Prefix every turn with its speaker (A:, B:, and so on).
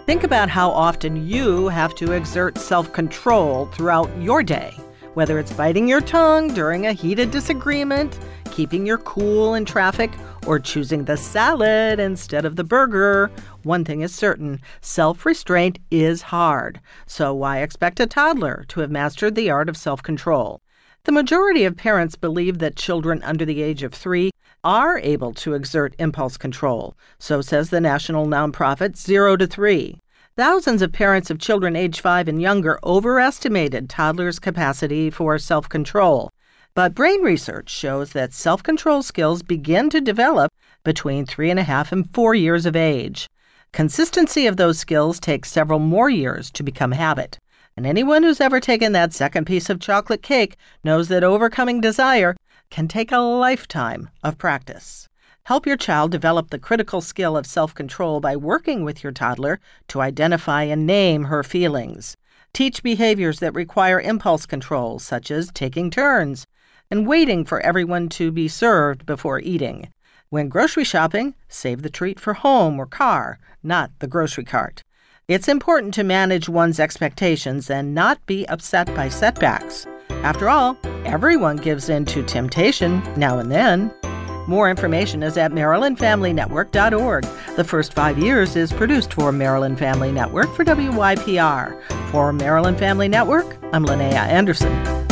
A: Think about how often you have to exert self-control throughout your day, whether it's biting your tongue during a heated disagreement, keeping your cool in traffic, or choosing the salad instead of the burger. One thing is certain, self-restraint is hard. So why expect a toddler to have mastered the art of self-control? The majority of parents believe that children under the age of 3 are able to exert impulse control. So says the national nonprofit 0 to 3. Thousands of parents of children age 5 and younger overestimated toddlers' capacity for self-control. But brain research shows that self-control skills begin to develop between 3.5 and 4 years of age. Consistency of those skills takes several more years to become habit. And anyone who's ever taken that second piece of chocolate cake knows that overcoming desire can take a lifetime of practice. Help your child develop the critical skill of self-control by working with your toddler to identify and name her feelings. Teach behaviors that require impulse control, such as taking turns and waiting for everyone to be served before eating. When grocery shopping, save the treat for home or car, not the grocery cart. It's important to manage one's expectations and not be upset by setbacks. After all, everyone gives in to temptation now and then. More information is at MarylandFamilyNetwork.org. The First 5 Years is produced for Maryland Family Network for WYPR. For Maryland Family Network, I'm Linnea Anderson.